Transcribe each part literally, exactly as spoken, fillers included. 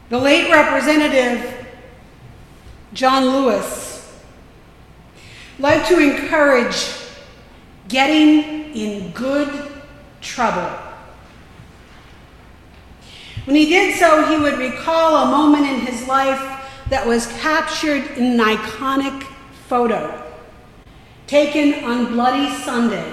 The late Representative John Lewis liked to encourage getting in good trouble. When he did so, he would recall a moment in his life that was captured in an iconic photo taken on Bloody Sunday.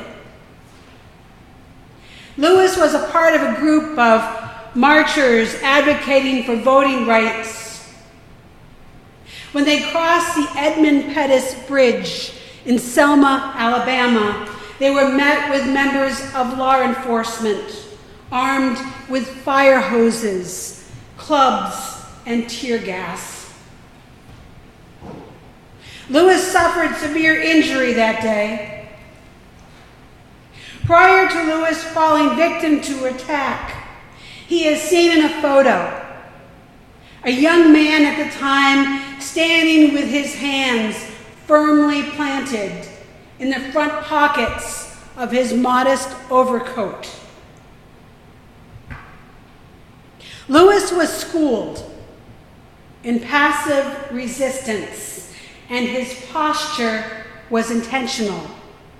Lewis was a part of a group of marchers advocating for voting rights. When they crossed the Edmund Pettus Bridge in Selma, Alabama, they were met with members of law enforcement, armed with fire hoses, clubs, and tear gas. Lewis suffered severe injury that day. Prior to Lewis falling victim to attack, he is seen in a photo, a young man at the time standing with his hands firmly planted in the front pockets of his modest overcoat. Lewis was schooled in passive resistance, and his posture was intentional.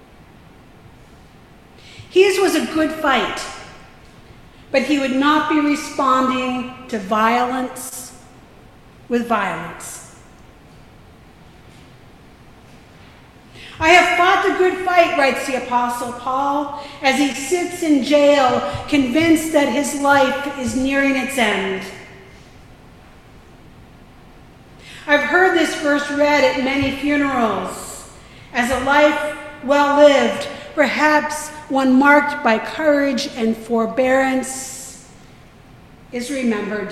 His was a good fight, but he would not be responding to violence with violence. I have fought the good fight, writes the Apostle Paul, as he sits in jail, convinced that his life is nearing its end. I've heard this verse read at many funerals as a life well lived, perhaps one marked by courage and forbearance, is remembered.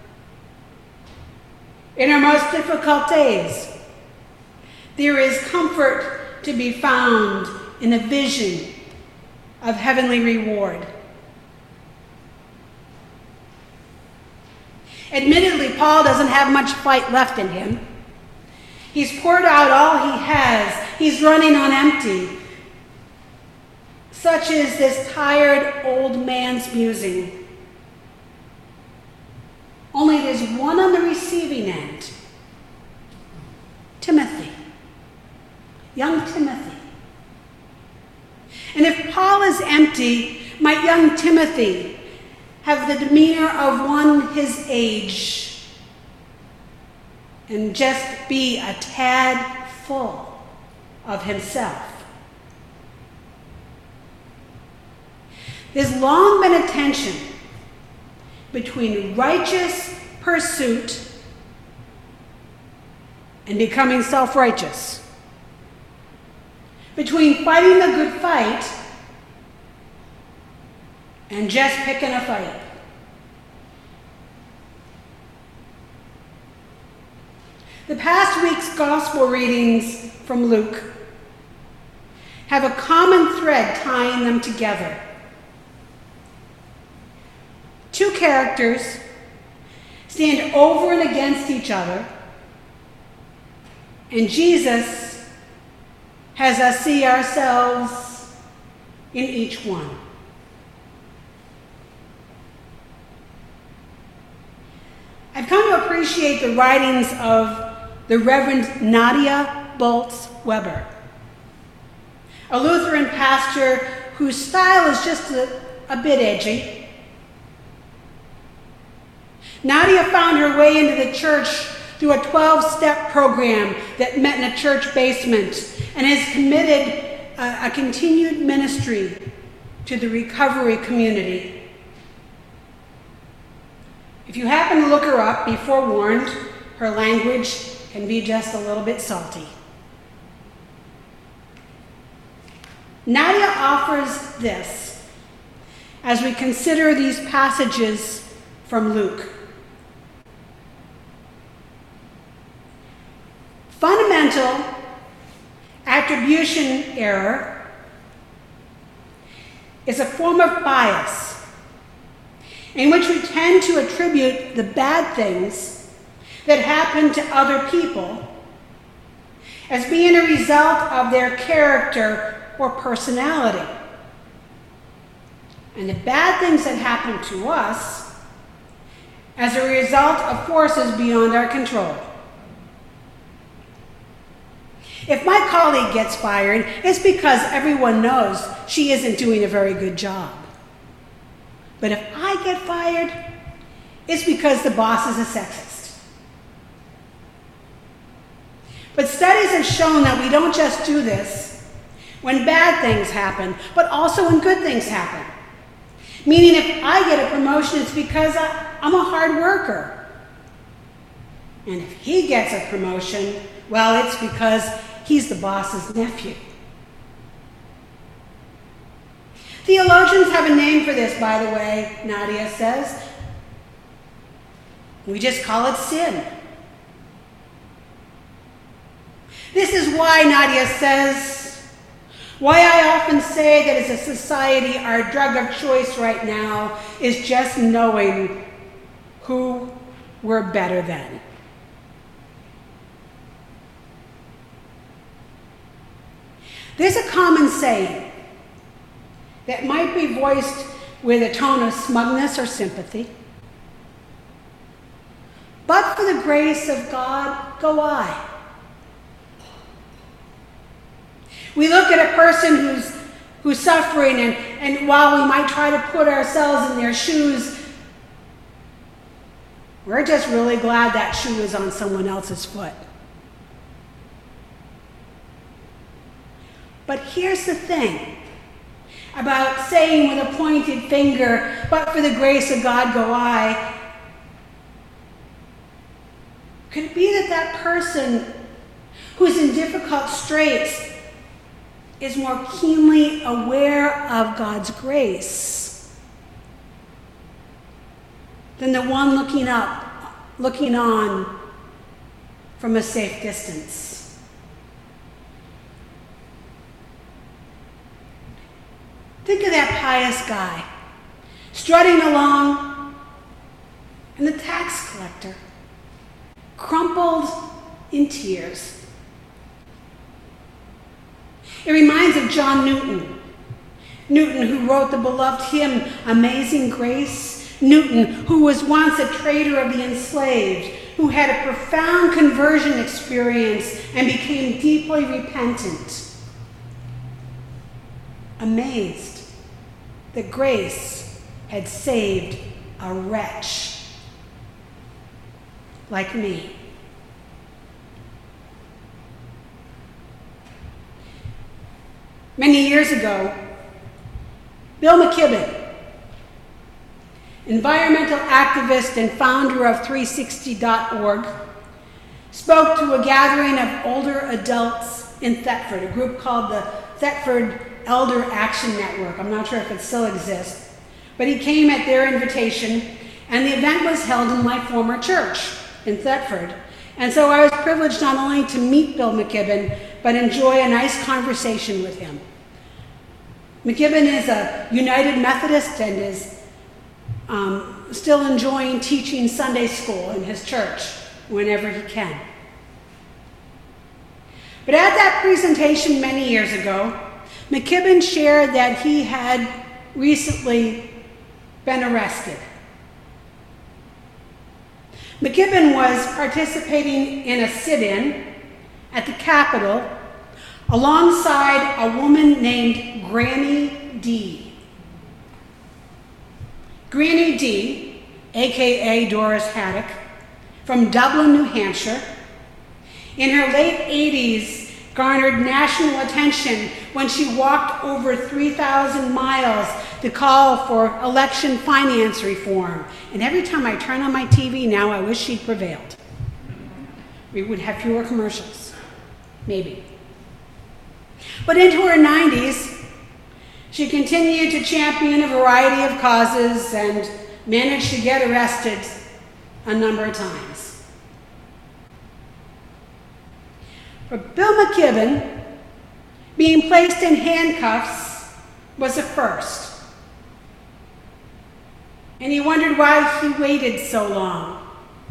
In our most difficult days, there is comfort to be found in a vision of heavenly reward. Admittedly, Paul doesn't have much fight left in him. He's poured out all he has. He's running on empty. Such is this tired old man's musing. Only there's one on the receiving end. Timothy. Young Timothy. And if Paul is empty, might young Timothy have the demeanor of one his age and just be a tad full of himself? There's long been a tension between righteous pursuit and becoming self-righteous, between fighting the good fight and just picking a fight. The past week's gospel readings from Luke have a common thread tying them together. Two characters stand over and against each other, and Jesus has us see ourselves in each one. I've come to appreciate the writings of the Reverend Nadia Bolz-Weber, a Lutheran pastor whose style is just a, a bit edgy. Nadia found her way into the church through a twelve-step program that met in a church basement and has committed a, a continued ministry to the recovery community. If you happen to look her up, be forewarned, her language can be just a little bit salty. Nadia offers this as we consider these passages from Luke. Fundamental attribution error is a form of bias in which we tend to attribute the bad things that happen to other people as being a result of their character or personality. And the bad things that happen to us as a result of forces beyond our control. If my colleague gets fired, it's because everyone knows she isn't doing a very good job. But if I get fired, it's because the boss is a sexist. But studies have shown that we don't just do this when bad things happen, but also when good things happen. Meaning if I get a promotion, it's because I, I'm a hard worker. And if he gets a promotion, well, it's because he's the boss's nephew. Theologians have a name for this, by the way, Nadia says. We just call it sin. This is why, Nadia says, why I often say that as a society, our drug of choice right now is just knowing who we're better than. There's a common saying that might be voiced with a tone of smugness or sympathy. But for the grace of God, go I. We look at a person who's, who's suffering, and, and while we might try to put ourselves in their shoes, we're just really glad that shoe is on someone else's foot. But here's the thing about saying with a pointed finger, but for the grace of God go I. Could it be that that person who's in difficult straits is more keenly aware of God's grace than the one looking up, looking on from a safe distance? Think of that pious guy strutting along, and the tax collector crumpled in tears. It reminds of John Newton. Newton, who wrote the beloved hymn, Amazing Grace. Newton, who was once a trader of the enslaved, who had a profound conversion experience and became deeply repentant. Amazed that grace had saved a wretch like me. Many years ago, Bill McKibben, environmental activist and founder of three sixty dot org, spoke to a gathering of older adults in Thetford, a group called the Thetford Elder Action Network. I'm not sure if it still exists, but he came at their invitation, and the event was held in my former church in Thetford. And so I was privileged not only to meet Bill McKibben, but enjoy a nice conversation with him. McKibben is a United Methodist and is um, still enjoying teaching Sunday school in his church whenever he can. But at that presentation many years ago, McKibben shared that he had recently been arrested. McKibben was participating in a sit-in at the Capitol alongside a woman named Granny D. Granny D, aka Doris Haddock, from Dublin, New Hampshire, in her late eighties, garnered national attention when she walked over three thousand miles to call for election finance reform. And every time I turn on my T V now, I wish she'd prevailed. We would have fewer commercials, maybe. But into her nineties, she continued to champion a variety of causes and managed to get arrested a number of times. For Bill McKibben, being placed in handcuffs was a first. And he wondered why he waited so long.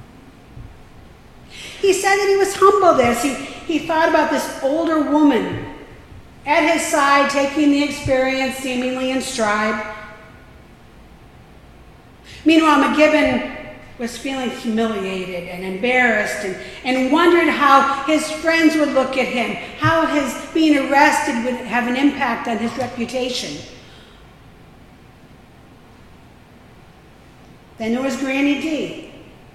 He said that he was humbled as he, he thought about this older woman at his side, taking the experience seemingly in stride. Meanwhile, McKibben was feeling humiliated and embarrassed and, and wondered how his friends would look at him, how his being arrested would have an impact on his reputation. Then there was Granny D.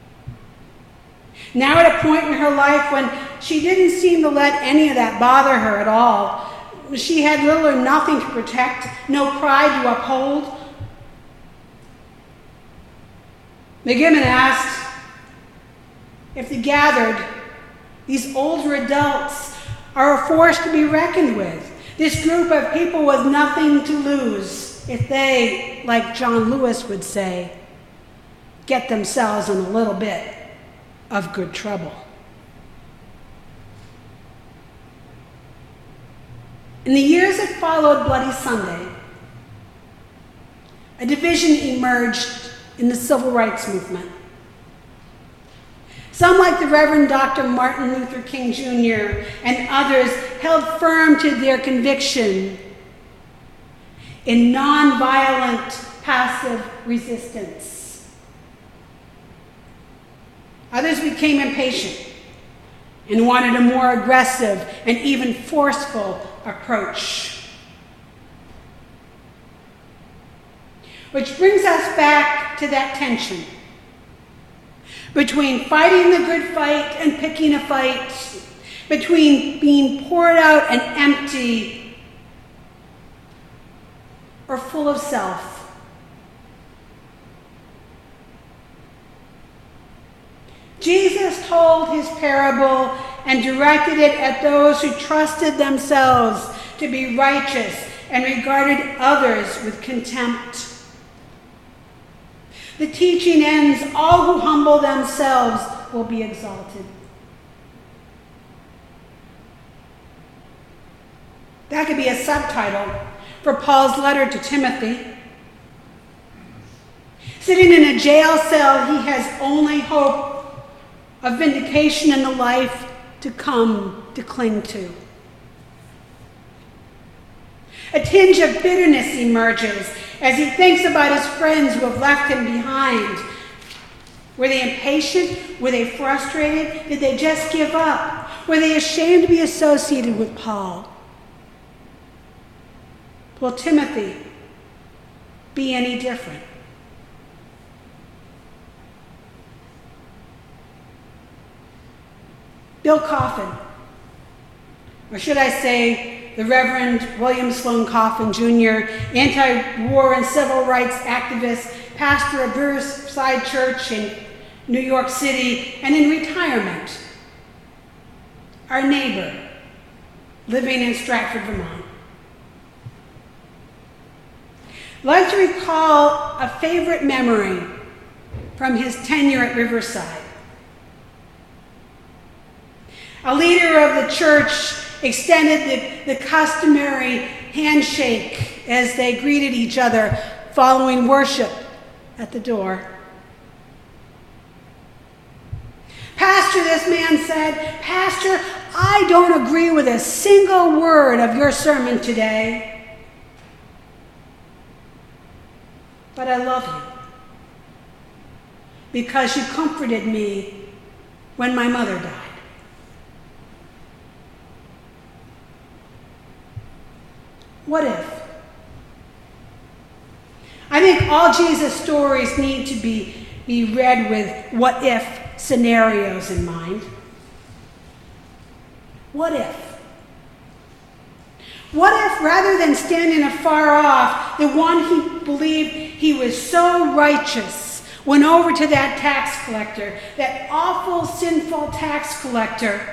Now at a point in her life when she didn't seem to let any of that bother her at all. She had little or nothing to protect, no pride to uphold. McGibbon asked if the gathered, these older adults, are a force to be reckoned with. This group of people with nothing to lose if they, like John Lewis would say, get themselves in a little bit of good trouble. In the years that followed Bloody Sunday, a division emerged in the civil rights movement. Some, like the Reverend Doctor Martin Luther King Junior and others, held firm to their conviction in nonviolent, passive resistance. Others became impatient and wanted a more aggressive and even forceful approach. Which brings us back to that tension between fighting the good fight and picking a fight, between being poured out and empty or full of self. Jesus told his parable and directed it at those who trusted themselves to be righteous and regarded others with contempt. The teaching ends, all who humble themselves will be exalted. That could be a subtitle for Paul's letter to Timothy. Sitting in a jail cell, he has only hope of vindication in the life to come to cling to. A tinge of bitterness emerges as he thinks about his friends who have left him behind. Were they impatient? Were they frustrated? Did they just give up? Were they ashamed to be associated with Paul? Will Timothy be any different? Bill Coffin, or should I say the Reverend William Sloane Coffin Junior, anti-war and civil rights activist, pastor of Riverside Church in New York City, and in retirement. Our neighbor, living in Stratford, Vermont. I'd like to recall a favorite memory from his tenure at Riverside. A leader of the church extended the, the customary handshake as they greeted each other following worship at the door. Pastor, this man said, Pastor, I don't agree with a single word of your sermon today, but I love you because you comforted me when my mother died. What if? I think all Jesus' stories need to be, be read with what if scenarios in mind. What if? What if, rather than standing afar off, the one he believed he was so righteous went over to that tax collector, that awful, sinful tax collector?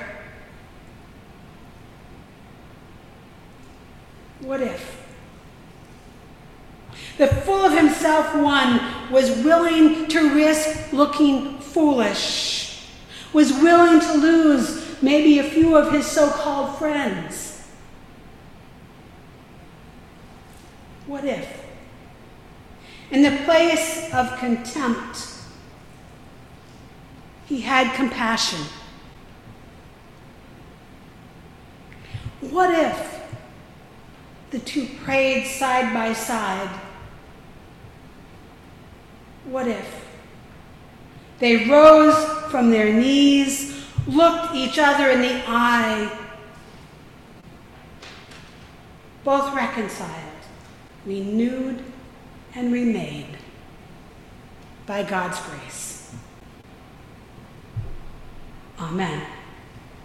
What if? The full of himself one was willing to risk looking foolish, was willing to lose maybe a few of his so-called friends. What if? In the place of contempt, he had compassion. What if the two prayed side by side? What if They rose from their knees, looked each other in the eye, both reconciled, renewed, and remade by God's grace. Amen.